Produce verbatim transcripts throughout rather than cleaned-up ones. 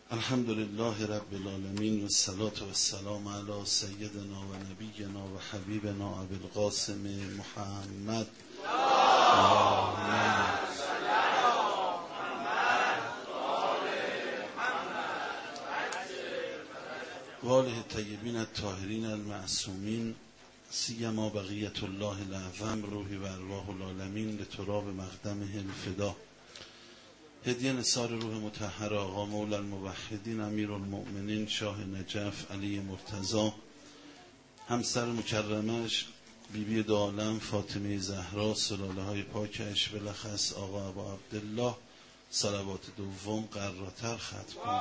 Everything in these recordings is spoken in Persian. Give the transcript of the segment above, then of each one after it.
الحمد لله رب العالمین و الصلاة و السلام علی سیدنا و نبینا و حبیبنا ابی القاسم محمد و آله الطیبین الطاهرین المعصومین سیما بقیة الله الاعظم روحی و ارواح العالمین لتراب مقدمه الفدا. هدیه نثار روح مطهر آقا مولا الموحدین امیر المؤمنین شاه نجف علی مرتضی، همسر مکرمش بیبی دو عالم فاطمه زهرا، سلاله های پاکش، بلخص آقا ابا عبدالله، صلوات دوم قراتر ختم کن.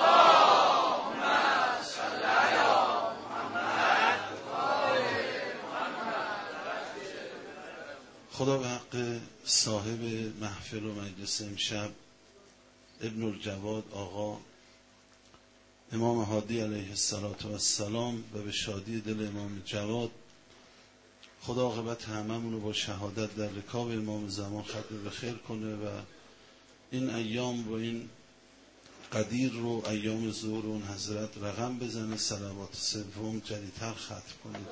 خدا به حق صاحب محفل و مجلس امشب ابن الجواد آقا امام هادی علیه السلام و به شادی دل امام جواد، خدا عاقبت هممون رو با شهادت در رکاب امام زمان ختم به خیر کنه و این ایام و این قدیر رو ایام ظهور اون حضرت رقم بزنه، صلوات سوم جدیدتر ختم کنه.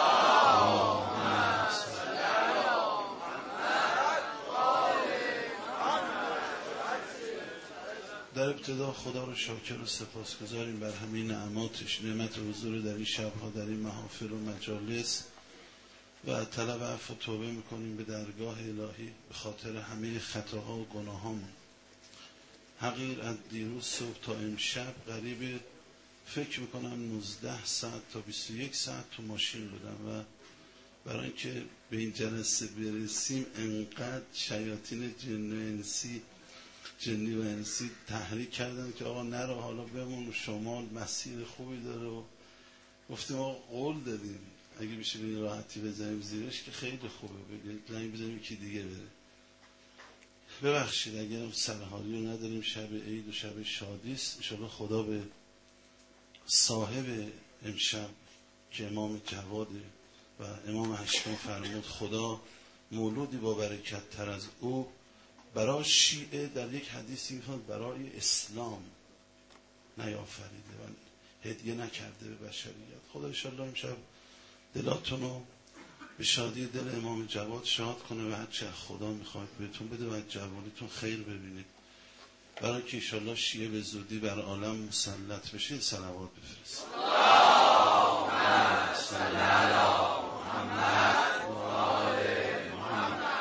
در ابتدا خدا رو شاکر و سپاسگزاریم بر همین نعماتش، نعمت حضور در این شبها در این محافل و مجالس و طلب عفو و توبه میکنیم به درگاه الهی به خاطر همه خطاها و گناهامون. حقیر از دیروز صبح تا امشب قریب فکر میکنم نوزده ساعت تا بیست و یک ساعت تو ماشین بودم و برای اینکه به این جلسه برسیم انقدر شیاطین جن و انسی جنی و انسی تحریک کردن که آقا نرو، حالا بمون، شمال مسیر خوبی داره و گفتیم آقا قول دادیم اگه بشه به این راحتی بزنیم زیرش که خیلی خوبه، بگید لنگ بزنیم که دیگه بره. ببخشید اگر سرحالی رو نداریم، شب عید و شب شادیست، انشاءالله خدا به صاحب امشب که امام جواده و امام هشتم فرمود خدا مولودی با برکت تر از او برای شیعه در یک حدیثی میفرماد برای اسلام نیافریده و هدیه نکرده به بشریت. خدا انشاءالله امشب دلاتون رو به شادی دل امام جواد شاد کنه و هرچه خدا میخواد بهتون بده و جوانیتون خیر ببینید، برای که انشاءالله شیعه به زودی بر عالم مسلط بشه. صلوات بفرست. اللهم صل علی محمد و آل محمد.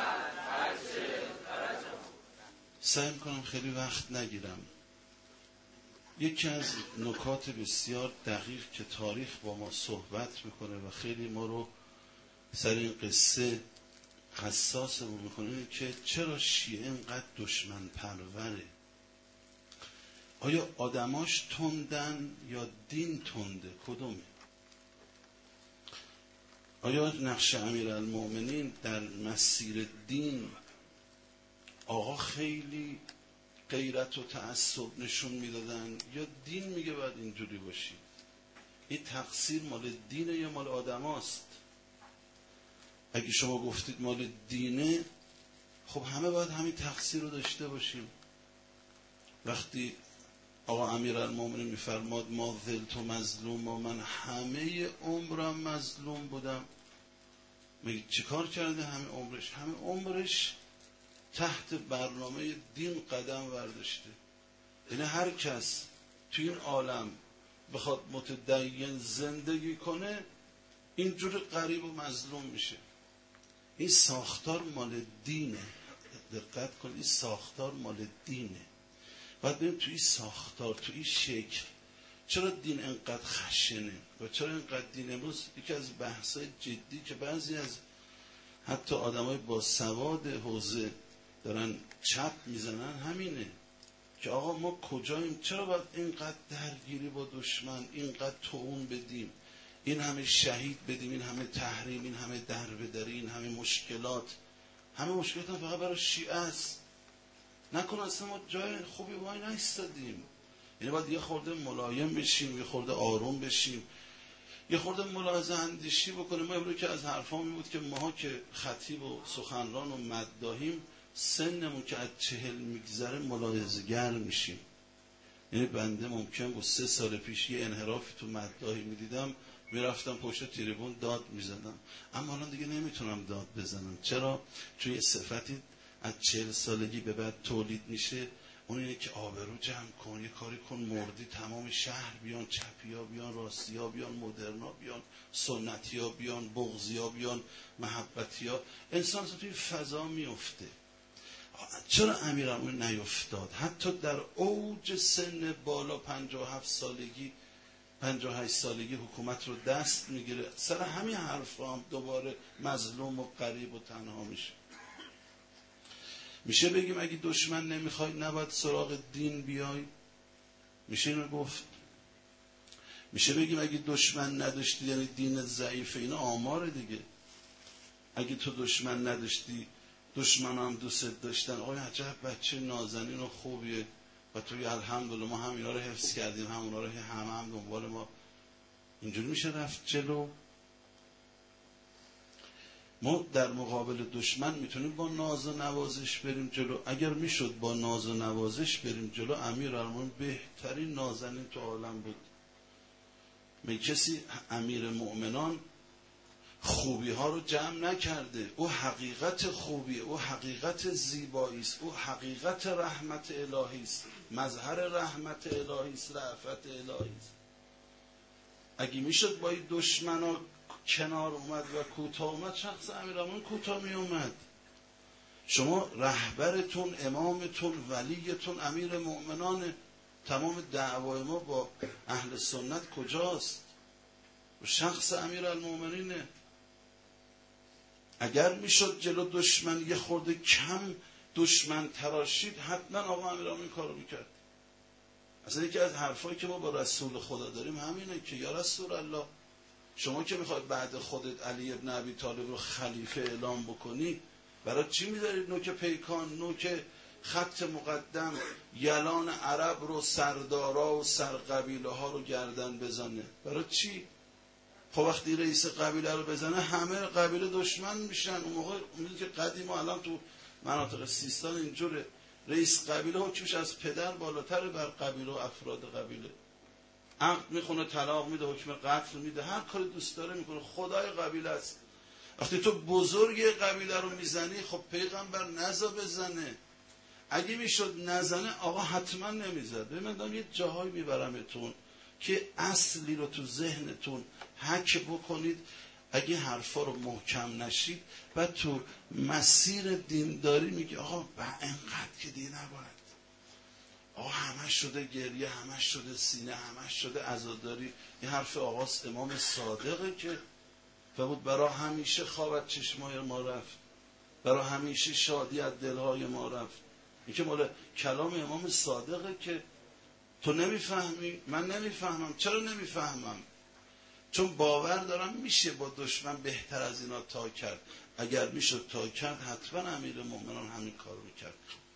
سعی میکنم خیلی وقت نگیرم. یکی از نکات بسیار دقیق که تاریخ با ما صحبت میکنه و خیلی ما رو سر این قصه حساسمون میکنه که چرا شیعه اینقدر دشمن پروره؟ آیا آدماش تندن یا دین تنده؟ کدومه؟ آیا نقش امیرالمؤمنین در مسیر دین آقا خیلی غیرت و تعصب نشون میدادن یا دین میگه باید اینجوری باشی؟ این تقصیر مال دینه یا مال آدماست؟ اگه شما گفتید مال دینه، خب همه باید همین تقصیر رو داشته باشیم. وقتی آقا امیرالمؤمنین میفرماد ما ذلت و مظلوم و من همه عمرم مظلوم بودم، میگه چه کار کرده همه عمرش؟ همه عمرش تحت برنامه دین قدم برداشته. یعنی هر کس تو این عالم بخواد متدین زندگی کنه اینجور غریب و مظلوم میشه. این ساختار مال دینه، دقت کن، این ساختار مال دینه. باید ببینیم تو این ساختار، تو این شکل چرا دین انقدر خشنه و چرا انقدر دین امروز یکی از بحثای جدی که بعضی از حتی آدمای با سواد حوزه دارن چپ میزنن همینه که آقا ما کجاییم؟ چرا باید اینقدر درگیری با دشمن، اینقدر طعون بدیم، این همه شهید بدیم، این همه تحریم، این همه دربدری، این همه مشکلات؟ همه مشکلات هم فقط برای شیعه است. نکنه اصلا ما جای خوبی وای نایستادیم. یعنی باید یه خورده ملایم بشیم، یه خورده آروم بشیم، یه خورده ملاحظه اندیشی بکنیم. ما امروز که از حرفا می بود که ماها که خطیب و سخنران و مداحیم سنمون که از چهل میگذره ملاحظه‌گر میشیم. یعنی بنده ممکن بود سه سال پیش یه انحرافی تو مداحی میدیدم میرفتم پشت تریبون داد میزدم، اما الان دیگه نمیتونم داد بزنم. چرا؟ چون یه صفتی از چهل سالگی به بعد تولید میشه، اون اینه که آبرو جمع کن، یه کاری کن مردی تمام شهر بیان، چپی ها بیان، راستی ها بیان، مدرن ها بیان، سنتی ها بیان، بغضی ها بیان، محبتی ها. انسان توی فضا میفته. چرا امیرالمومنین نیفتاد؟ حتی در اوج سن بالا پنجاه و هفت سالگی، پنجاه و هشت سالگی حکومت رو دست میگیره، سر همین حرف هم دوباره مظلوم و غریب و تنها میشه. میشه بگیم اگه دشمن نمیخوای نباید سراغ دین بیای؟ میشه اینو گفت؟ میشه بگیم اگه دشمن نداشتی یعنی دین ضعیفه؟ اینا آمار دیگه. اگه تو دشمن نداشتی دشمن هم دوست داشتن، آقای عجب بچه نازنین و خوبیه و توی الحمدلله ما هم اینا رو حفظ کردیم، هم اونا رو هم هم دنبال ما. اینجوری میشه رفت جلو؟ ما در مقابل دشمن میتونیم با ناز و نوازش بریم جلو. اگر میشد با ناز و نوازش بریم جلو، امیرالمومنین بهترین نازنین تو عالم بود. می کسی امیر مؤمنان خوبی ها رو جمع نکرده. او حقیقت خوبیه، او حقیقت زیبایی است، او حقیقت رحمت الهی است، مظهر رحمت الهی است، رأفت الهی است. اگه میشد با این دشمنا کنار اومد و کوتاه اومد، شخص امیرالمومنین کوتاه می اومد. شما رهبرتون، امامتون، ولیتون امیر مؤمنانه. تمام دعوای ما با اهل سنت کجاست؟ شخص امیرالمومنینه. اگر میشد جلو دشمن یه خورده کم دشمن تراشید، حتما آقا امیرالمومنین کارو میکرد. اصلا یکی از حرفایی که ما با رسول خدا داریم همینه که یا رسول الله، شما که میخواید بعد خودت علی ابن ابی طالب رو خلیفه اعلام بکنی، برای چی میذارید نوک پیکان، نوک خط مقدم یلان عرب رو، سردارا و سرقبیله ها رو گردن بزنه؟ برای چی؟ خب وقتی رئیس قبیله رو بزنه همه قبیله دشمن میشن. اون موقع میدونید که قدیم و الان تو مناطق سیستان اینجوره، رئیس قبیله حکمش از پدر بالاتر بر قبیله و افراد قبیله. عقد میخونه، طلاق میده، حکم قتل میده، هر کاری دوست داره میکنه، خدای قبیله است. وقتی تو بزرگ قبیله رو میزنی، خب پیغمبر نزا بزنه. اگه میشد نزنه آقا حتما نمیزد. ببینم یه جاهایی میبرمتون که اصلی رو تو ذهنتون حک بکنید. اگه حرفا رو محکم نشید بعد تو مسیر دینداری میگه آقا با انقدر که دیگه نباید، آقا همش شده گریه، همش شده سینه، همش شده عزاداری. یه حرف آقاست امام صادقه که و بود برای همیشه خواب چشمای ما رفت، برای همیشه شادی از دلهای ما رفت. این که مال کلام امام صادقه که تو نمیفهمی، من نمیفهمم. چرا نمیفهمم؟ چون باور دارم میشه با دشمن بهتر از اینا تا کرد. اگر میشد تا کرد حتما امیر مومنان همین کارو میکرد،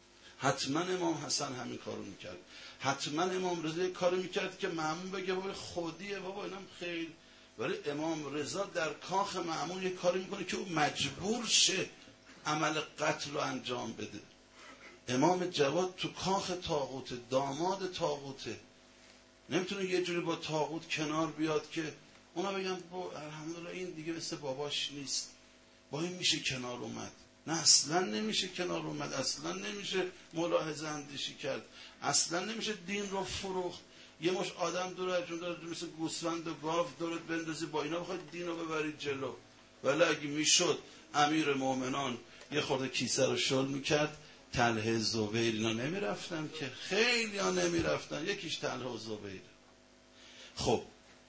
حتما امام حسن همین کارو میکرد، حتما امام رضا کارو میکرد که مأمون بگه بابا خودیه، بابا اینم خیلی. ولی امام رضا در کاخ مأمون یه کاری میکنه که او مجبور شه عمل قتل رو انجام بده. امام جواد تو کاخ طاغوت، داماد طاغوته، نمیتونه یه جوری با طاغوت کنار بیاد که اونا بگن با الحمدلله این دیگه مثل باباش نیست، با این میشه کنار اومد. نه اصلا نمیشه کنار اومد، اصلا نمیشه ملاحظه اندیشی کرد، اصلا نمیشه دین رو فروخت. یه مش آدم دور از جون داره مثل گوسفند و گاو دورت بندازی، با اینا بخواید دین رو ببرید جلو. ولی اگه میشد امیر مومنان یه خورده کیسه رو شل میکرد، طلحه زبیر اینا نمیرفتن که، خیلی ها نمیرفتن، یکیش طلحه و زبیر. خب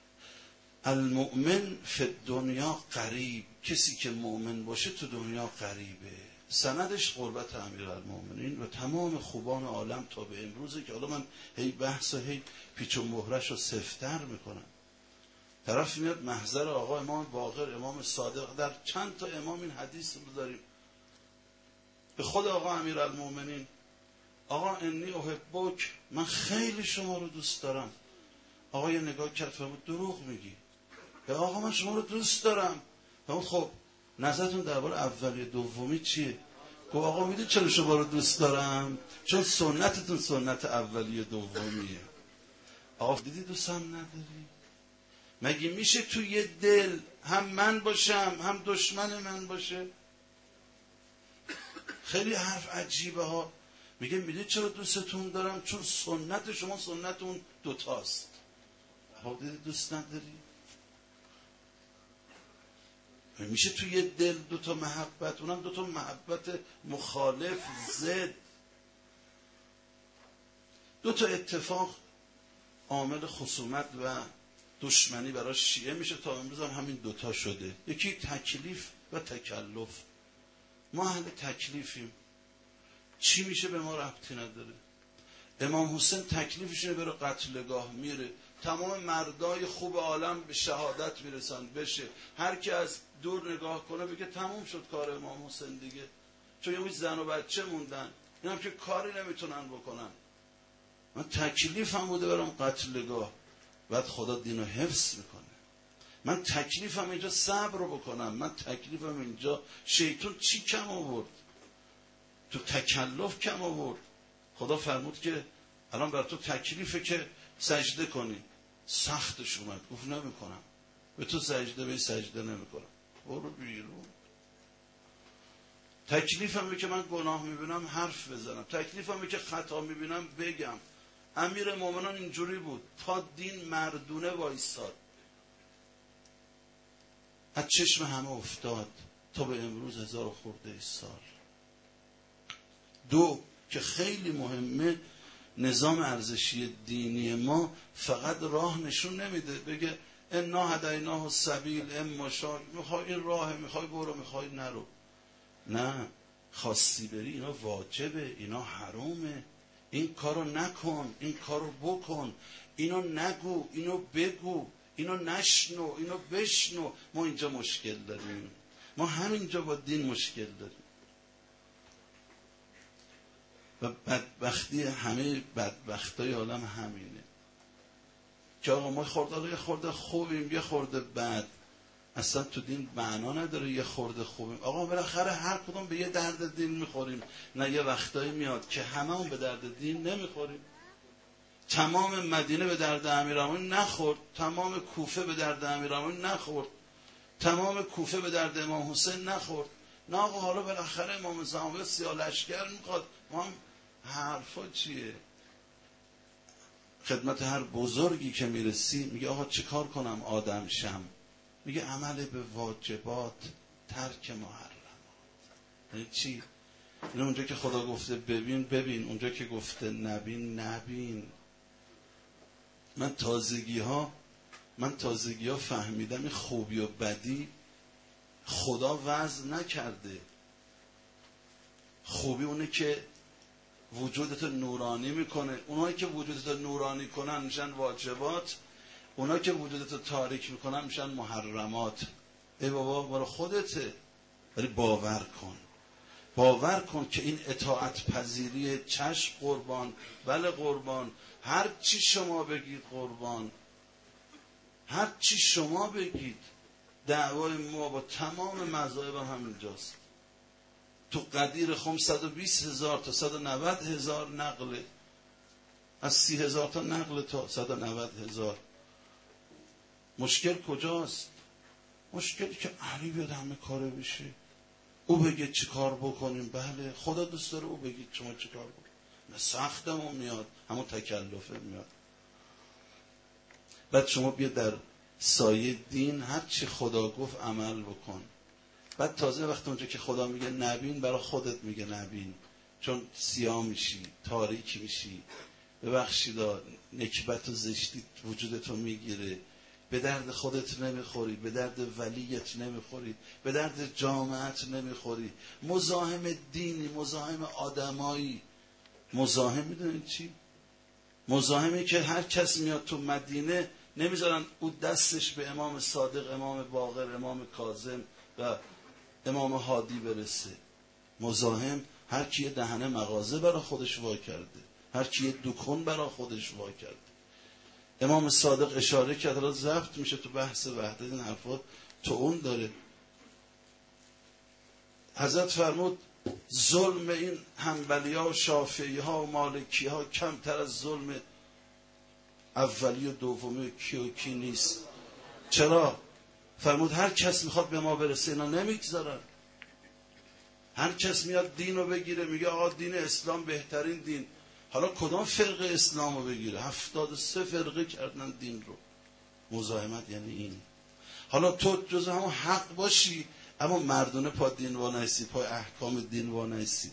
المؤمن فی الدنیا قریب، کسی که مؤمن باشه تو دنیا قریبه. سندش قربت امیرالمومنین و تمام خوبان عالم تا به امروزه که حالا من هی بحث و هی پیچ و مهرش رو سفتر میکنم. طرف میاد محضر آقا امام باقر، امام صادق، در چند تا امام این حدیث رو داریم. به خود آقا امیرالمومنین، آقا انی احبک، من خیلی شما رو دوست دارم. آقا یه نگاه کرد فرمود دروغ میگی. آقا من شما رو دوست دارم. فرمود خب نظرتون درباره اولی دومی چیه؟ گفت آقا میدونی چرا شما رو دوست دارم؟ چون سنتتون سنت اولی دومیه. آقا دیدی دوستم نداری؟ مگه میشه تو یه دل هم من باشم هم دشمن من باشه؟ خیلی حرف عجیبه ها. میگه میدونی چرا دوستتون دارم؟ چون سنت شما سنت اون دوتاست. آقا دیدی دوست نداری؟ میشه تو یه دل دوتا محبت، اونم دوتا محبت مخالف ضد. دوتا اتفاق عامل خصومت و دشمنی برای شیعه میشه، تا امروز هم همین دوتا شده. یکی تکلیف و تکلف. ما اهل تکلیفیم، چی میشه به ما ربطی نداره. امام حسین تکلیفش بره قتلگاه، میره تمام مردای خوب عالم به شهادت میرسن بشه. هر کی از دور نگاه کنه بگه تموم شد کار امام حسین دیگه، چون یه زن و بچه موندن، اینا هم که کاری نمیتونن بکنن. من تکلیفم بوده برم قتلگاه، بعد خدا دینو حفظ میکنه. من تکلیفم اینجا صبر رو بکنم. من تکلیفم اینجا شیطان چی کم آورد؟ تو تکلف کم آورد. خدا فرمود که الان بر تو تکلیفه که سجده کنی. سختش اومد، گفت نمیکنم. به تو سجده به سجده نمیکنم، برو بیرون. تکلیفمه که من گناه میبینم حرف بزنم، تکلیفمه که خطا میبینم بگم. امیر مومنان اینجوری بود، تا دین مردونه وایساد، از چشم همه افتاد تا به امروز هزار خورده سال. دو که خیلی مهمه، نظام ارزشی دینی ما فقط راه نشون نمیده، بگه انا هدیناه السبیل اما شاء، میخوای این راه، میخوای برو، میخوای نرو. نه، خواستی بری اینا واجبه، اینا حرامه، این کارو نکن، این کارو بکن، اینو نگو، اینو بگو، اینو نشنو، اینو بشنو. ما اینجا مشکل داریم، ما همینجا با دین مشکل داریم. و بدبختی همه بدبختای عالم همینه که آقا ما خورده یه خورده خوبیم یه خورده بد. اصلا تو دین معنا نداره یه خورده خوبیم. آقا بالاخره هر کدوم به یه درد دین میخوریم. نه یه وقتایی میاد که همه هم به درد دین نمیخوریم. تمام مدینه به درد امیرالمومنین نخورد، تمام کوفه به درد امیرالمومنین نخورد، تمام کوفه به درد امام حسین نخورد. نه آقا حالا بالاخره امام زمان سیاه لشکر میخواد. ما هم حرفا چیه؟ خدمت هر بزرگی که میرسی میگه آقا چه کار کنم آدم شم؟ میگه عمل به واجبات، ترک محرمات. یعنی چی؟ این اونجا که خدا گفته ببین ببین، اونجا که گفته نبین نبین. من تازگی ها من تازگی ها فهمیدم این خوبی و بدی خدا وضع نکرده. خوبی اونه که وجودت نورانی میکنه. اونایی که وجودت نورانی کنن میشن واجبات، اونایی که وجودت تاریک میکنن میشن محرمات. ای بابا برای خودته، ولی باور کن، باور کن که این اطاعت پذیری، چشم قربان، بله قربان، هر چی شما بگید قربان، هر چی شما بگید. دعوای ما با تمام مذاهب هم همینجاست. تو قدیر خم صد و بیست هزار تا صد و نود هزار نقله، از سی هزار تا نقل تا صد و نود هزار. مشکل کجاست؟ مشکلی که علی بیاد همه کاره بشه، او بگه چی کار بکنیم. بله خدا دوست داره او بگید شما چی کار بکنیم. سختمون میاد، همون تکلفه میاد. بعد شما بیا در سایه دین هر چی خدا گفت عمل بکن. بعد تازه وقتی اونجا که خدا میگه نبین، برای خودت میگه نبین، چون سیاه میشی، تاریک میشی. ببخشید نکبت و زشتی وجودتو میگیره، به درد خودت نمیخوری، به درد ولیت نمیخوری، به درد جامعت نمیخوری. مزاحم دینی، مزاحم آدمایی. مزاحم میدونین چی؟ مزاحمی که هر کس میاد تو مدینه نمیذارن او دستش به امام صادق، امام باقر، امام کاظم و امام هادی برسه. مزاحم هر کی دهنه مغازه برای خودش وا کرده، هر کی دکان برای خودش وا کرده. امام صادق اشاره کرد، الان ضبط میشه تو بحث وحدت، این حرفا تو اون داره. حضرت فرمود ظلم این حنبلی ها و شافعی ها و مالکی ها کمتر از ظلم اولی و دومی کی و کی نیست. چرا؟ فرمود هر کس میخواد به ما برسه اینا نمیگذارن. هر کس میاد دین رو بگیره میگه آقا دین اسلام بهترین دین. حالا کدام فرقه اسلام رو بگیره؟ هفتاد و سه فرقه کردن دین رو. مزاحمت یعنی این. حالا تو جز همون حق باشی اما مردونه پا دین وانایسی، پای احکام دین وانایسی.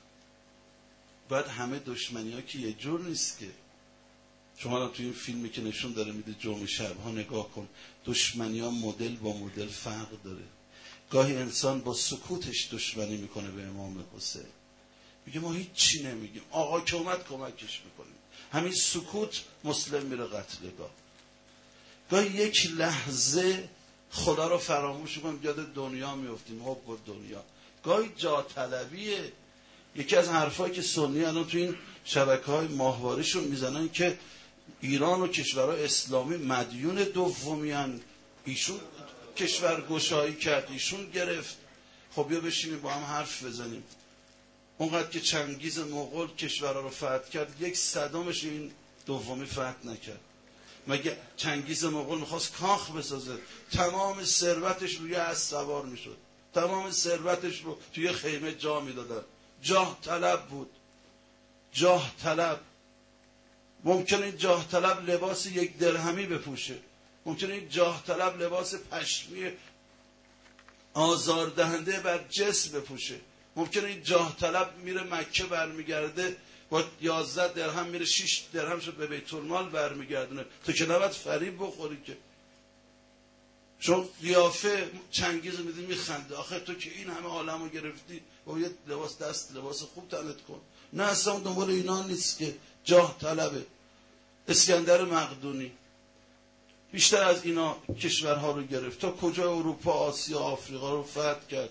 باید همه دشمنی ها که یه جور نیست که. شما را توی این فیلمی که نشون داره میده جمعه شب ها نگاه کن، دشمنی ها مدل با مدل فرق داره. گاهی انسان با سکوتش دشمنی میکنه به امام حسین، میگه ما هیچ چی نمیگیم، آقا که اومد کمکش میکنیم. همین سکوت مسلم میره قتلگاه. گاهی یک لحظه خدا رو فراموش میکنیم، یاد دنیا میفتیم، حب و دنیا. گاهی جا طلبیه. یکی از حرفایی که سنی الان تو این شبکه‌های ماهواریشون میزنن که ایران و کشورهای اسلامی مدیون دومیان، ایشون کشور گشایی کرد، ایشون گرفت. خب بیا بشینیم با هم حرف بزنیم. اونقدر که چنگیز مغول کشورها رو فتح کرد، یک صدامش این دومی فتح نکرد. مگه چنگیز مغول میخواست کاخ بسازه؟ تمام ثروتش روی اسب سوار میشد، تمام ثروتش رو توی خیمه جا میدادن. جاه طلب بود، جاه طلب. ممکنه این جاه طلب لباس یک درهمی بپوشه، ممکنه این جاه طلب لباس پشمی آزاردهنده بر جسم بپوشه، ممکنه این جاه طلب میره مکه برمیگرده با یازده درهم میره شش درهم شد به بیت المال برمیگردونه. تو که نباید فریب بخوری که. چون قیافه چنگیز میدی میخنده، آخه تو که این همه عالمو گرفتی با یه لباس دست لباس خوب تنت کن. نه اصلا دنبال اینا نیست که جاه طلبه. اسکندر مقدونی بیشتر از اینا کشورها رو گرفت، تا کجا اروپا، آسیا، آفریقا رو فتح کرد.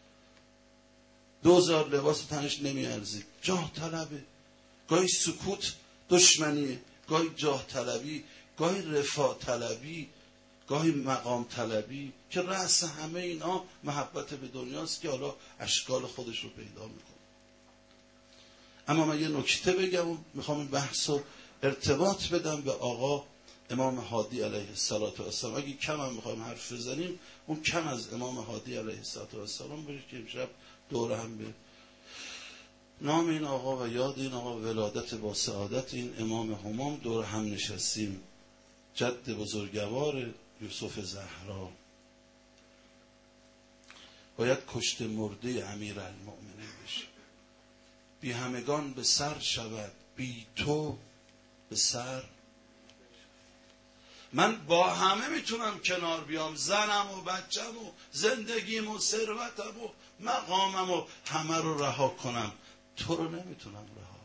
دوزار لباس تنش نمیارزید. جاه طلبه. گاهی سکوت دشمنیه، گاهی جاه طلبی، گاهی رفاه طلبی، گاهی مقام طلبی، که رأس همه اینا محبت به دنیاست که حالا اشکال خودش رو پیدا میکنه. اما من یه نکته بگم و میخوام این بحث رو ارتباط بدم به آقا امام هادی علیه السلام. اگه کم هم میخوایم حرف بزنیم، اون کم از امام هادی علیه السلام باشه که امشب دوره هم به نام این آقا و یاد این آقا، ولادت با سعادت این امام همام دور هم نشستیم. جد بزرگوار یوسف زهرا باید کشته مرده امیر المؤمنین بشه. بی همگان به سر شود، بی تو به سر. من با همه میتونم کنار بیام، زنم و بچم و زندگیم و ثروتم و مقامم و همه رو رها کنم، تو رو نمیتونم رها کنم.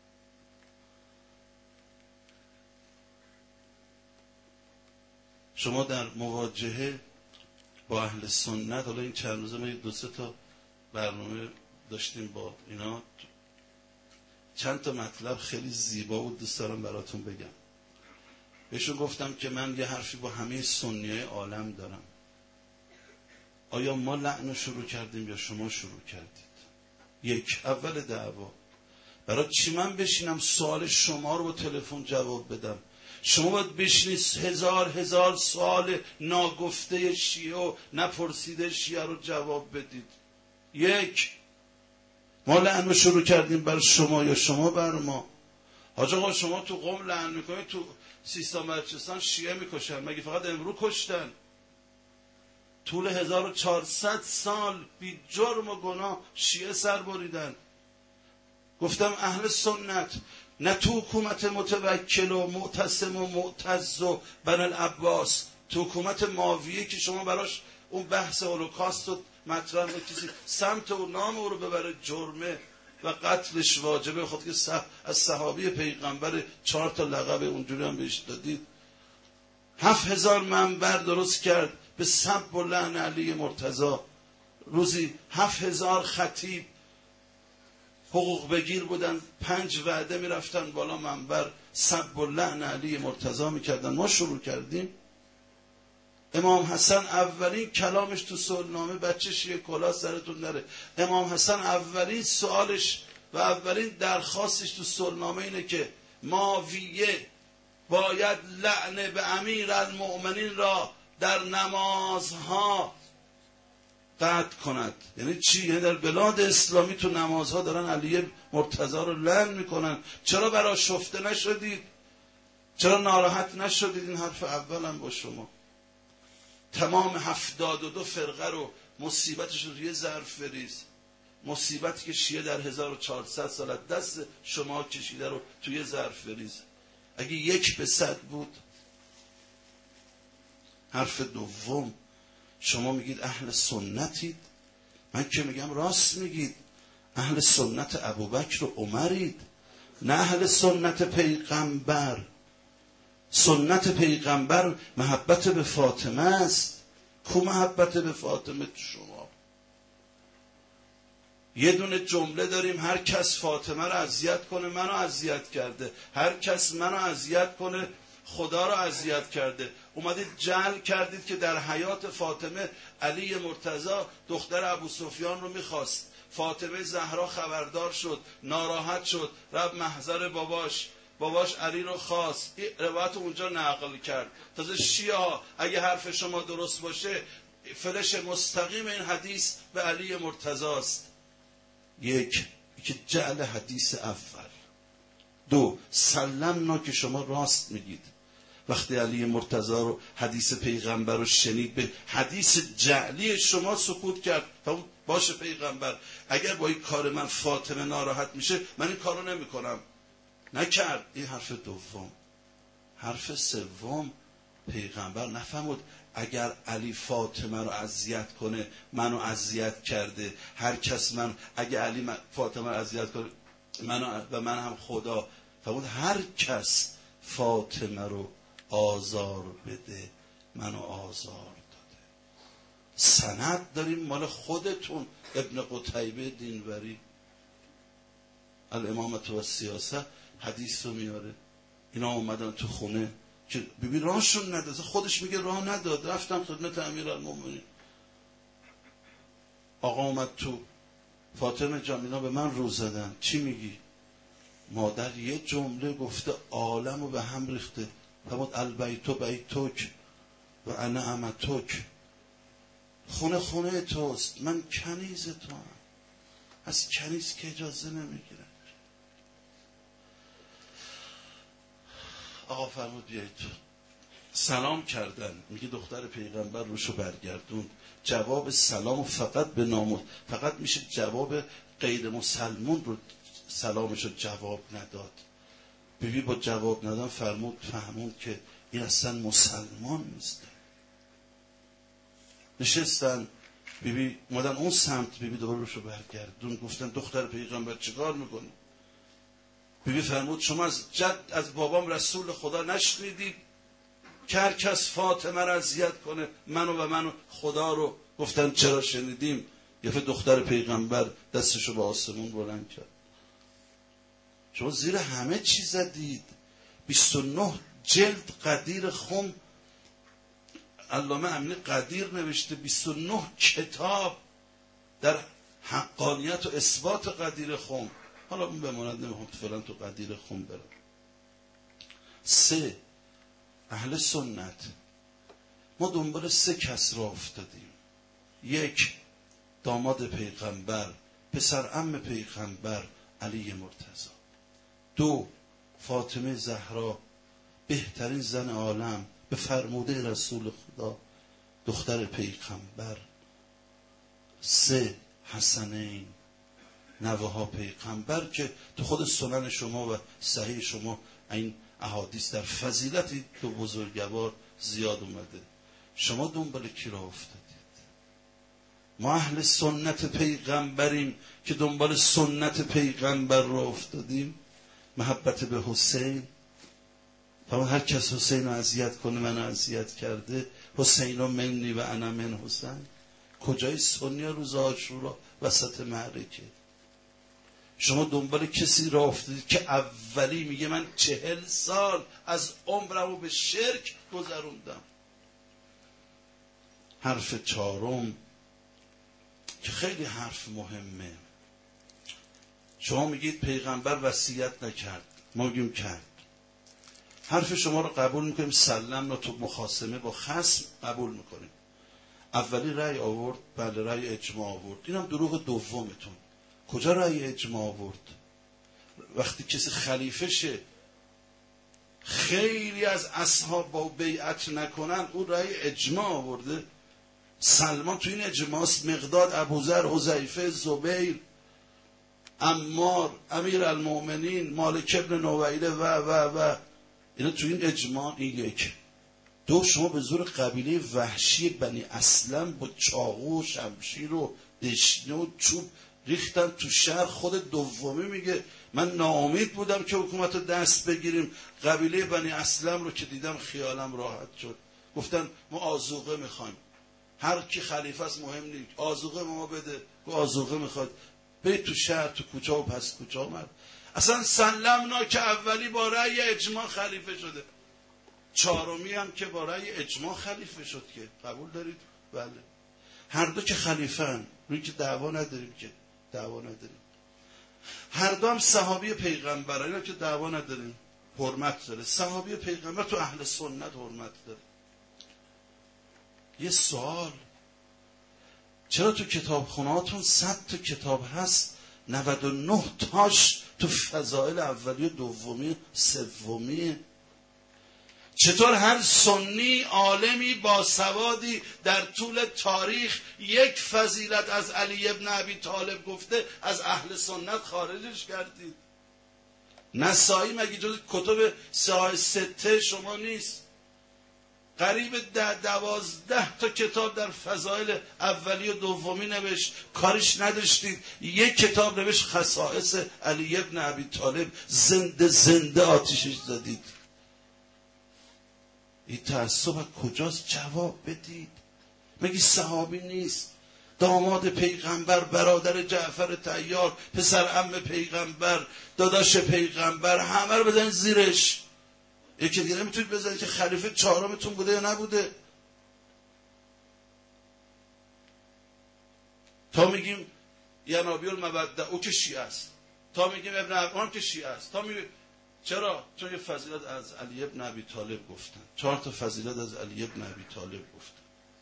شما در مواجهه با اهل سنت، حالا این چند روزه ما دو سه تا برنامه داشتیم با اینا، چند تا مطلب خیلی زیبا بود دوست دارم براتون بگم. بهشون گفتم که من یه حرفی با همه سنیای عالم دارم. آیا ما لعن شروع کردیم یا شما شروع کردید؟ یک، اول دعوا برای چی من بشینم سوال شما رو با تلفن جواب بدم؟ شما باید بشینید هزار هزار سوال ناگفته شیعه و نپرسیده شیعه رو جواب بدید. یک، ما لعن شروع کردیم برای شما یا شما بر ما؟ حاج آقا شما تو قم لعن میکنید، تو سیستان بلوچستان شیعه میکشن، مگه فقط امرو کشتن؟ طول هزار و چهارصد سال بی جرم و گناه شیعه سر بریدن. گفتم اهل سنت نه تو حکومت متوکل و معتصم و معتز و بن العباس، تو حکومت ماویه که شما براش اون بحث هولوکاست رو مطرح و کسی سمت و نام او رو ببره جرمه و قتلش واجبه. خود که صح... از صحابی پیغمبر چهار تا لقب اونجوری هم بهش دادید. هفت هزار منبر درست کرد به سب و لعن علی مرتضی. روزی هفت هزار خطیب حقوق بگیر بودن، پنج وعده میرفتن بالا منبر سب و لعن علی مرتضی میکردن. ما شروع کردیم. امام حسن اولین کلامش تو صلحنامه، بچه شیعه کلاه سرتون نره، امام حسن اولین سوالش و اولین درخواستش تو صلحنامه اینه که معاویه باید لعن به امیر المؤمنین را در نمازها قطع کند. یعنی چی؟ یعنی در بلاد اسلامی تو نمازها دارن علی مرتضی رو لعن میکنن. چرا برا شفته نشدید؟ چرا ناراحت نشدید؟ این حرف اولم با شما. تمام هفتاد و دو فرقه رو مصیبتش رو یه ظرف بریز. مصیبتی که شیعه در هزار و چهارصد سال دست شما کشیده رو توی ظرف بریز. اگه یک به صد بود. حرف دوم، شما میگید اهل سنتید. من که میگم راست میگید. اهل سنت ابوبکر و عمرید، نه اهل سنت پیغمبر. سنت پیغمبر محبت به فاطمه است. کو محبت به فاطمه تو شما؟ یه دونه جمله داریم، هر کس فاطمه رو اذیت کنه منو اذیت کرده، هر کس منو اذیت کنه خدا رو اذیت کرده. اومدید جعل کردید که در حیات فاطمه علی مرتضی دختر ابو سفیان رو میخواست. فاطمه زهرا خبردار شد، ناراحت شد، رفت محضر باباش، باباش علی رو خواست. این روایت اونجا نقل کرد. تازه شیعه ها اگه حرف شما درست باشه فلش مستقیم این حدیث به علی مرتضی است. یک که جعل حدیث اول. دو سلمنا که شما راست میگید. وقتی علی مرتضی رو حدیث پیغمبر رو شنید به حدیث جعلی شما سکوت کرد. باشه پیغمبر اگر با این کار من فاطمه ناراحت میشه من این کارو نمی کنم. نکرد. این حرف دوم. حرف سوم، پیغمبر نفهمود اگر علی فاطمه رو اذیت کنه منو اذیت کرده. هر کس من اگه علی فاطمه رو اذیت کنه منو و من هم خدا. فرمود هر کس فاطمه رو آزار بده منو آزار داده. سند داریم مال خودتون. ابن قتیبه دینوری الامامت و سیاست حدیث رو میاره. اینا اومدن تو خونه که ببین راهشون نداد. خودش میگه راه نداد. رفتم خدمت امیرالمومنین. آقا اومد تو. فاطمه جان اینا به من رو زدن. چی میگی؟ مادر یه جمله گفته عالم رو به هم ریخته. فرمود البیتو بیتوک و انا امتوک. خونه خونه توست، من کنیز تو هم. از کنیز که اجازه نمیگیرن. آقا فرمود بیایید. سلام کردن. میگه دختر پیغمبر روشو برگردون. جواب سلام فقط به ناموس، فقط میشه جواب غیر مسلمون رو سلامشو جواب نداد. بیبی با جواب ندادن فرمود فهمون که این اصلا مسلمان نیست. نشستن. بیبی اومدن اون سمت. بیبی دوباره روشو برگردون. گفتن دختر پیغمبر چیکار میکنی؟ بیبی فرمود شما از جد از بابام رسول خدا نشنیدید که هر کس فاطمه رو اذیت کنه منو و منو خدا رو. گفتن چرا شنیدیم. یه دختر پیغمبر دستشو به آسمون بلند کرد. شما زیر همه چی زدید. بیست و نه جلد قدیر خم علامه امینی قدیر نوشته. بیست و نه کتاب در حقانیت و اثبات قدیر خم. حالا اون بماند نمیخوام فعلا تو قدیر خم برم. سه، اهل سنت ما دنبال سه کس را افتادیم. یک، داماد پیغمبر پسر عم پیغمبر علی مرتضی. دو، فاطمه زهرا بهترین زن عالم به فرموده رسول خدا دختر پیغمبر. سه، حسنین نوه ها پیغمبر که تو خود سنن شما و صحیح شما این احادیث در فضیلت دو بزرگوار زیاد اومده. شما دنبال کی را افتادید؟ ما اهل سنت پیغمبریم که دنبال سنت پیغمبر را افتادیم. محبت به حسین. فهم هر کس حسین رو اذیت کنه منو اذیت کرده. حسین رو منی و انا من حسین. کجای سنی روز عاشورا وسط معرکه؟ شما دنبال کسی را افتادید که اولی میگه من چهل سال از عمرمو به شرک گذروندم. حرف چهارم که خیلی حرف مهمه. شما میگید پیغمبر وصیت نکرد. ما میگیم کرد. حرف شما رو قبول میکنیم، سلم رو تو مخاصمه با خصم قبول میکنیم. اولی رأی آورد، بله رأی اجماع آورد. اینم دروغ دومتون. کجا رأی اجماع آورد؟ وقتی کسی خلیفه شه خیلی از اصحاب با بیعت نکنن، او رأی اجماع آورده. سلمان تو این اجماعست، مقداد، ابوذر، حذیفه، زبیر، عمار، امیر المؤمنین، مالک ابن نویله و و و اینا تو این اجماع. این یک. دو، شما به زور قبیله وحشی بنی اسلم با چاقو و شمشیر و دشنه و چوب ریختن تو شهر. خود دومی میگه من ناامید بودم که حکومت رو دست بگیریم، قبیله بنی اسلم رو که دیدم خیالم راحت شد. گفتن ما آذوقه میخوایم، هر کی خلیفه است مهم نیست، آذوقه ما بده. آذوقه میخواد، برید تو شهر، تو کوچه و پس کوچه آمد. اصلا سلمنا که اولی با رأی اجماع خلیفه شده، چهارمی هم که با رأی اجماع خلیفه شد. که قبول دارید؟ بله. هر دو که خلیفه هن، روی که دعوا نداریم، که دعوا نداریم. هر دو هم صحابی پیغمبر، اینا که دعوا نداریم، حرمت داره. صحابی پیغمبر تو اهل سنت حرمت داره. یه سوال، چرا تو کتابخونهاتون صد تا کتاب هست، نود و نه تاش تو فضائل اولی و دومی سومی؟ چطور هر سنی عالمی با سوادی در طول تاریخ یک فضیلت از علی ابن ابی طالب گفته، از اهل سنت خارجش کردید؟ نسائی مگه جز کتب سه سته شما نیست؟ قریب ده دوازده تا کتاب در فضائل اولی و دومی نوشت، کارش نداشتید. یک کتاب نوشت خصائص علی ابن ابی طالب، زنده زنده آتیشش زدید. این تعصب کجاست؟ جواب بدید. مگه صحابی نیست؟ داماد پیغمبر، برادر جعفر طیار، پسر عم پیغمبر، داداش پیغمبر، همه رو بزنید زیرش. یکی دیگه نمیتونید بزنید که خلیفه چهارمتون بوده یا نبوده؟ تا میگیم ینابی المودة او که شیعه است، تا میگیم ابن عبان که شیعه است، تا میگیم چرا؟ چون یه فضیلت از علی ابن ابی طالب گفتن، چهار تا فضیلت از علی ابن ابی طالب گفتن.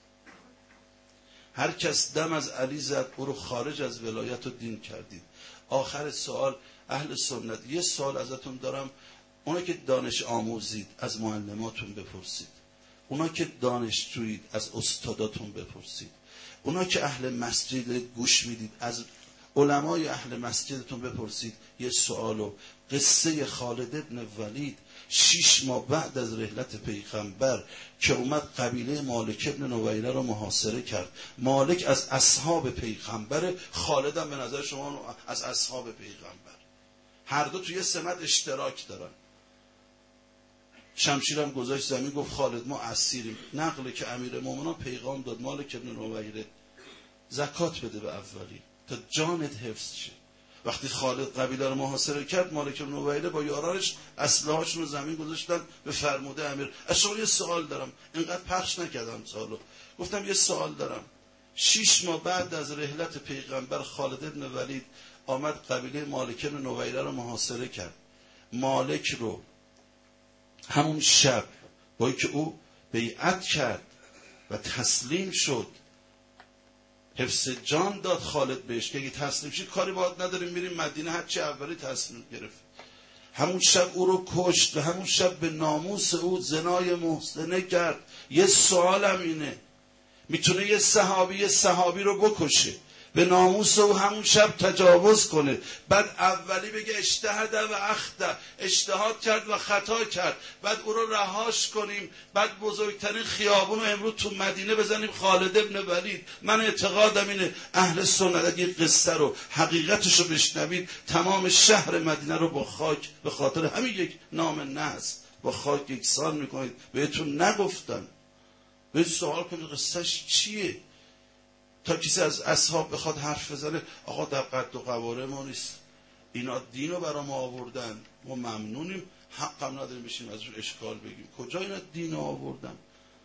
هر کس دم از علی زد او رو خارج از ولایت و دین کردید. آخر سوال اهل سنت، یه سوال ازتون دارم، اونا که دانش آموزید از معلماتون بپرسید، اونا که دانشجویید از استاداتون بپرسید، اونا که اهل مسجد گوش میدید از علمای اهل مسجدتون بپرسید. یه سوالو، قصه خالد ابن ولید شش ماه بعد از رحلت پیغمبر که اومد قبیله مالک ابن نویله رو محاصره کرد. مالک از اصحاب پیغمبر، خالد هم به نظر شما از اصحاب پیغمبر. هر دو توی سمت اشتراک دارن. شمشیرم گذاشت زمین، گفت خالد ما اسیریم. نقله که امیر مومنان پیغام داد مالک ابن نویله زکات بده به اولی تا جانت حفظ شه. وقتی خالد قبیله رو محاصره کرد، مالک ابن نویله با یارانش اسلحه‌هاشون رو زمین گذاشتن به فرموده امیر. از شما یه سوال دارم، اینقدر پخش نکردم سوالو، گفتم یه سوال دارم. شش ماه بعد از رحلت پیغمبر خالد ابن ولید آمد قبیله مالک ابن نویله رو محاصره کرد. مالک رو همون شب با اینکه او بیعت کرد و تسلیم شد، حفظ جان داد خالد بهش که اگه تسلیم شید کاری باید نداریم، میریم مدینه. هرچی اولی تصمیم گرفت. همون شب او رو کشت و همون شب به ناموس او زنای محسنه کرد. یه سوالم اینه، میتونه یه صحابی یه صحابی رو بکشه، به ناموس او همون شب تجاوز کنه، بعد اولی بگه اجتهد و اخطا، اجتهاد کرد و خطا کرد، بعد او رو رهاش کنیم، بعد بزرگترین خیابون رو امروز تو مدینه بزنیم خالد ابن ولید؟ من اعتقادم اینه اهل سنت اگه قصه رو حقیقتش رو بشنوید، تمام شهر مدینه رو با خاک به خاطر همین یک نام نحس با خاک یکسان میکنید. بهتون نگفتن؟ به سوال کنید قصهش چیه؟ تا کسی از اصحاب بخواد حرف بزنه آقا در قد و قواره ما نیست، اینا دین رو برا ما آوردن، ما ممنونیم، حقم نداریم بشیم ازشون اشکال بگیم. کجا اینا دین رو آوردن؟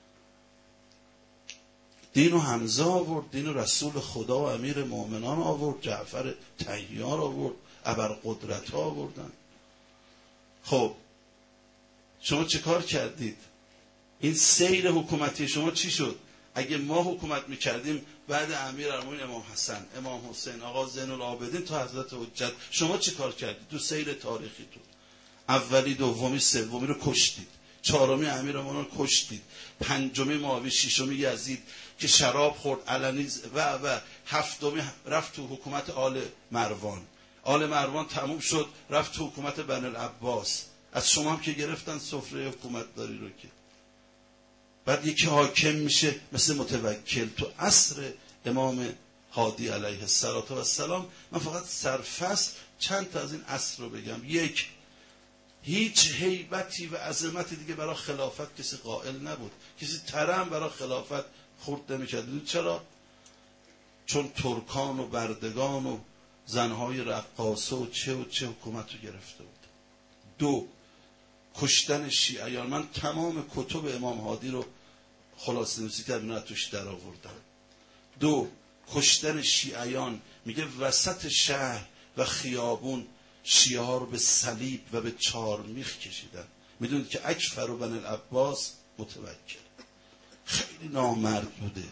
دین رو حمزه آورد، دین رو رسول خدا و امیر مؤمنان آورد، جعفر طیار آورد، ابرقدرت ها آوردن. خب شما چه کار کردید؟ این سیر حکومتی شما چی شد؟ اگه ما حکومت میکردیم بعد امیرالمومنین امام حسن، امام حسین، آقا زین العابدین تا حضرت حجت، شما چه کار کردید تو سیر تاریخیتون؟ اولی، دومی، سومی رو کشتید، چهارمی امیرالمومنین رو کشتید، پنجمی معاویه، ششمی یزید که شراب خورد علنی و و هفتمی رفت تو حکومت آل مروان. آل مروان تموم شد رفت تو حکومت بنی العباس. از شما هم که گرفتن سفره حکومت داری رو که بعد یکی حاکم میشه مثل متوکل. تو عصر امام هادی علیه السلام من فقط سرفصل چند تا از این عصر رو بگم. یک، هیچ هیبتی و عظمتی دیگه برای خلافت کسی قائل نبود، کسی ترم برای خلافت خورد نمی‌کرد. چرا؟ چون ترکان و بردگان و زنهای رقاصه و چه و چه حکومت رو گرفته بود. دو، کشتن شیعیان. من تمام کتب امام هادی رو خلاصه نویسی کردم، توش در آوردم. دو، کشتن شیعیان. میگه وسط شهر و خیابون شیعه ها رو به صلیب و به چارمیخ کشیدن. میدونید که اکفر و بنی العباس متوکل خیلی نامرد بوده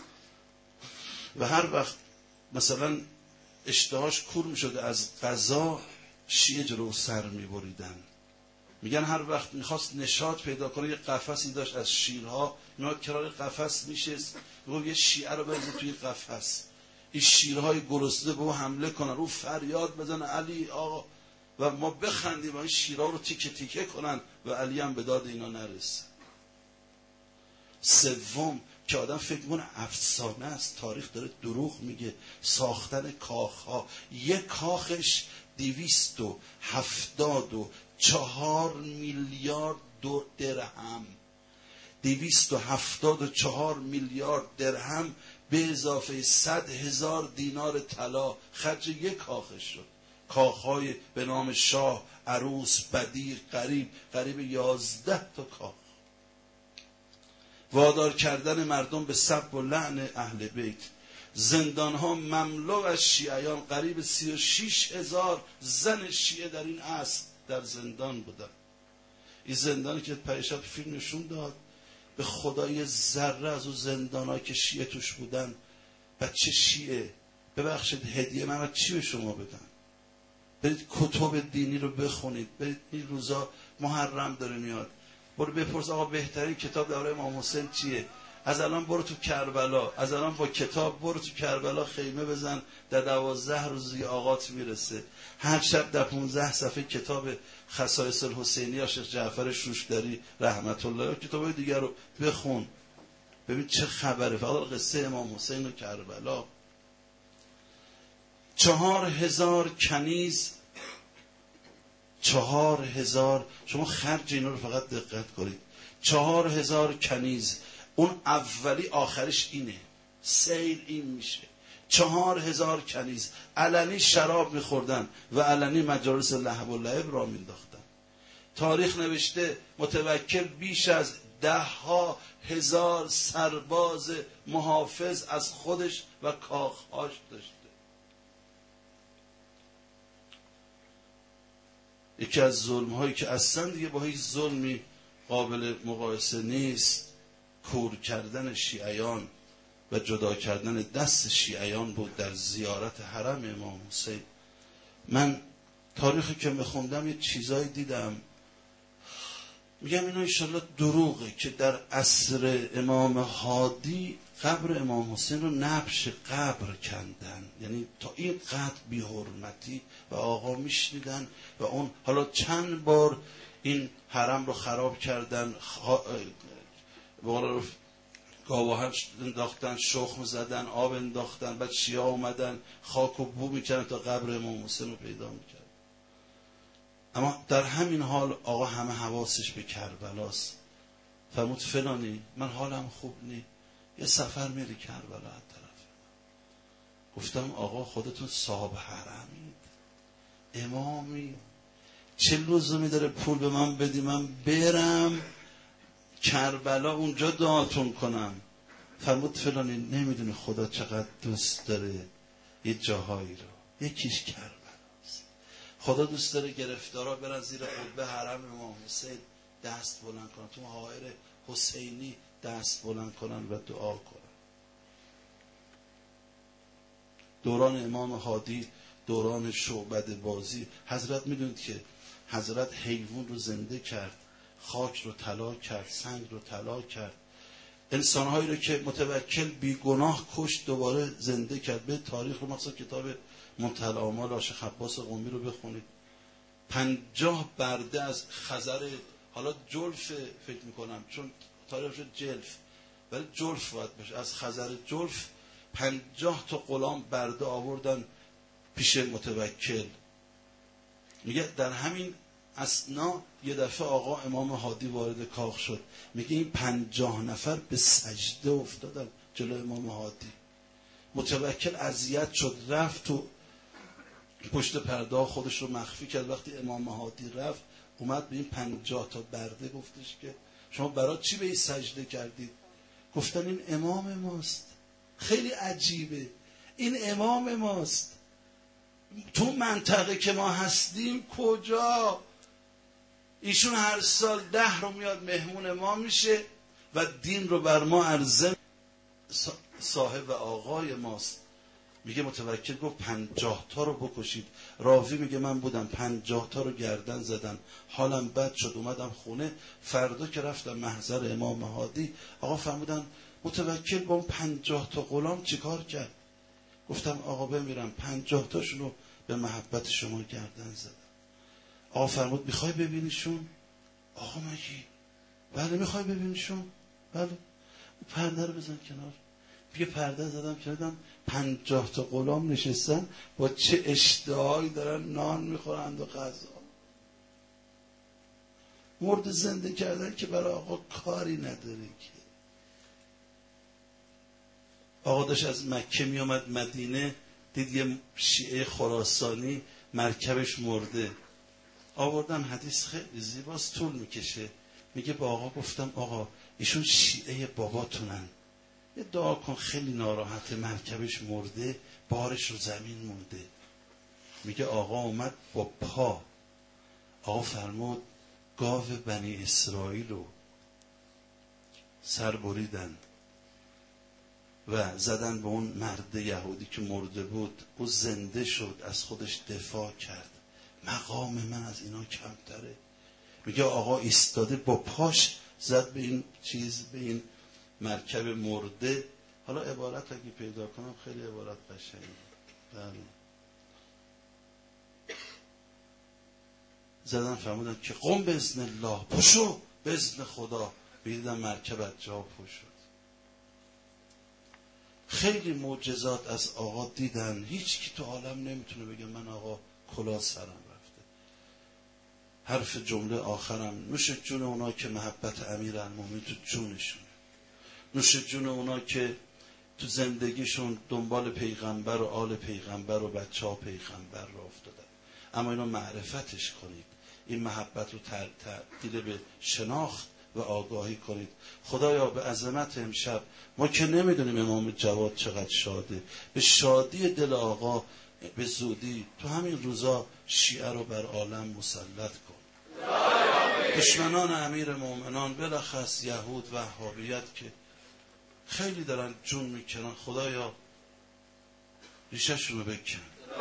و هر وقت مثلا اشتهاش کور میشده از غذا شیعه جلو سر میبریدن. میگن هر وقت میخواست نشاط پیدا کنه یه قفسی داشت از شیرها، میاد کنار قفس میشست، میگه یه شیعه رو بریزه توی قفس، این شیرهای گرسنه به او حمله کنن، او فریاد بزنه علی آقا و ما بخندیم و این شیرها رو تیکه تیکه کنن و علی هم به داد اینا نرسه. سوم، که آدم فکر کنه افسانه است، تاریخ داره دروغ میگه، ساختن کاخها. یک کاخش دویست و هفتاد و چهار میلیارد دو درهم دویست و هفتاد و چهار میلیارد درهم به اضافه صد هزار دینار طلا خرج یک کاخش شد. کاخهای به نام شاه، عروس، بدیع، قریب، قریب یازده تا کاخ. وادار کردن مردم به سب و لعن اهل بیت. زندانها مملو از شیعیان، قریب سی و شش هزار زن شیعه در این عصر در زندان بودن. این زندانی که پریشب فیلم نشون داد، به خدای ذره از اون زندان‌ها که شیعه توش بودن بچه شیعه، ببخشید هدیه من چی به شما بدم؟ برید کتب دینی رو بخونید، برید این روزا محرم داره میاد، برو بپرس آقا بهترین کتاب درباره امام حسین چیه؟ از الان برو تو کربلا، از الان با کتاب برو تو کربلا خیمه بزن، در دوازده روزی آقات میرسه. هر شب در پونزده صفحه کتاب خصایص الحسینی یا شیخ جعفر شوشتری رحمت الله و کتابای دیگر رو بخون، ببین چه خبره. فقط قصه امام حسین و کربلا. چهار هزار کنیز، چهار هزار، شما خرج اینا رو فقط دقت کنید، چهار هزار کنیز. اون اولی آخرش اینه، سیر این میشه. چهار هزار کنیز علنی شراب میخوردن و علنی مجالس لهو و لعب را مینداختن. تاریخ نوشته متوکل بیش از ده ها هزار سرباز محافظ از خودش و کاخهاش داشته. یکی از ظلم هایی که اصلا دیگه با هیچ ظلمی قابل مقایسه نیست، کور کردن شیعیان و جدا کردن دست شیعیان بود در زیارت حرم امام حسین. من تاریخی که میخوندم یه چیزایی دیدم، میگم اینا انشالله دروغه که در عصر امام هادی قبر امام حسین رو نبش قبر کندن، یعنی تا این قدر بی حرمتی و آقا میشنیدن و اون حالا چند بار این حرم رو خراب کردن، خ... گاوه انداختن، شخم زدن، آب انداختن، بعد شیعه اومدن خاک و بو میکردن تا قبر امام حسین رو پیدا میکردن. اما در همین حال آقا همه حواسش به کربلاست. فرمود فلانی من حالم خوب نی، یه سفر میری کربلا از طرف. گفتم آقا خودتون صاحب حرمید، امامی، چه لزومی داره پول به من بدی من برم کربلا اونجا دعاتون کنم؟ فرمود فلانی نمیدونی خدا چقدر دوست داره یه جاهایی رو، یکیش کربلاست. خدا دوست داره گرفتارا برن زیر قبه حرم امام حسین دست بلند کنن، تو حائر حسینی دست بلند کنن و دعا کنن. دوران امام هادی دوران شعبده بازی. حضرت میدونید که حضرت حیوان رو زنده کرد، خاک رو طلا کرد، سنگ رو طلا کرد، انسانهایی رو که متوکل بیگناه کشت دوباره زنده کرد. به تاریخ رو مخصوصا کتاب منتهی الآمال شیخ عباس قمی رو بخونید. پنجاه برده از خزر، حالا جلف فکر میکنم چون تاریخش جلف، ولی جلف باید باشه، از خزر جلف پنجاه تا غلام برده آوردن پیش متوکل. میگه در همین اثنا یه دفعه آقا امام هادی وارد کاخ شد، میگه این پنجاه نفر به سجده افتادن جلو امام هادی. متوکل اذیت شد، رفت تو پشت پرده خودش رو مخفی کرد. وقتی امام هادی رفت اومد به این پنجاه تا برده گفتش که شما برای چی به این سجده کردید؟ گفتن این امام ماست. خیلی عجیبه، این امام ماست. تو منطقه که ما هستیم کجا؟ ایشون هر سال ده رو میاد مهمون ما میشه و دین رو بر ما عرضه، صاحب آقای ماست. میگه متوکل گفت پنجاه تا رو بکشید. راوی میگه من بودم پنجاه تا رو گردن زدم، حالم بد شد، اومدم خونه. فردا که رفتم محضر امام هادی، آقا فرمودن متوکل با اون پنجاه تا غلام چیکار کرد؟ گفتم آقا بمیرم، پنجاه تاشون رو به محبت شما گردن زدم. آقا فرمود میخوای ببینیشون؟ آقا مگی؟ بله میخوای ببینیشون؟ بله. پرده رو بزن کنار. بیه پرده زدم کردم، پنجاه تا غلام نشستن با چه اشتهایی دارن نان میخورند و غذا. مرد زنده کردن که برای آقا کاری نداره که. آقا داشت از مکه میامد مدینه، دید یه شیعه خراسانی مرکبش مرده. آوردم حدیث خیلی زیباست، طول میکشه. میگه با آقا گفتم آقا ایشون شیعه باباتونن، یه دعا کن، خیلی ناراحته، مرکبش مرده، بارش رو زمین مونده. میگه آقا اومد با پا، آقا فرمود گاو بنی اسرائیل رو سر بریدن و زدن به اون مرد یهودی که مرده بود. او زنده شد، از خودش دفاع کرد. مقام من از اینا کمتره. میگه آقا ایستاده با پاش زد به این چیز، به این مرکب مرده. حالا عبارت اگه پیدا کنم خیلی عبارت قشنگه. بله. زدن فرمودن که قم به اذن الله، پشو به اذن خدا. بیدیدن مرکب از جا پوش شد. خیلی معجزات از آقا دیدن. هیچ کی تو عالم نمیتونه بگه من آقا کلاه سرم رفته. حرف جمله آخرم، نوش جون اونا که محبت امیرالمومنین تو جونشونه، نوش جون اونا که تو زندگیشون دنبال پیغمبر و آل پیغمبر و بچه ها پیغمبر را افتادن. اما اینو معرفتش کنید، این محبت رو تبدیل به شناخت و آگاهی کنید. خدایا به عظمت امشب، ما که نمیدونیم امام جواد چقدر شاده، به شادی دل آقا به زودی تو همین روزا شیعه رو بر عالم مسلط کن. دشمنان امیر مومنان، بلخص یهود و وهابیت که خیلی دارن جون میکنن، خدایا ریشه‌شون رو بکن.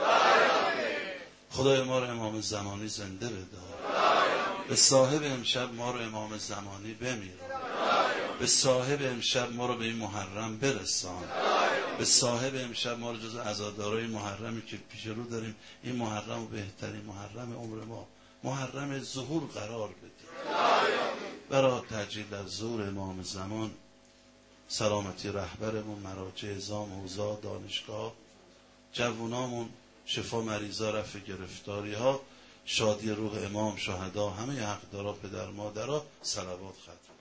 خدای ما رو امام زمانی زنده بدار. به صاحب امشب ما رو امام زمانی بمیر. به صاحب امشب ما رو به این محرم برسان. به صاحب امشب ما رو جز عزادارای محرمی که پیش رو داریم، این محرم و بهترین محرم عمر ما، محرم ظهور قرار بدیم. برای تجلیل از ظهور امام زمان، سلامتی رهبرمون، مراجع اعظام حوزه دانشگاه، جوونامون، شفا مریضا، رفع گرفتاری ها، شادی روح امام، شهدا، همه حقدارا، پدر مادرها، صلوات ختم.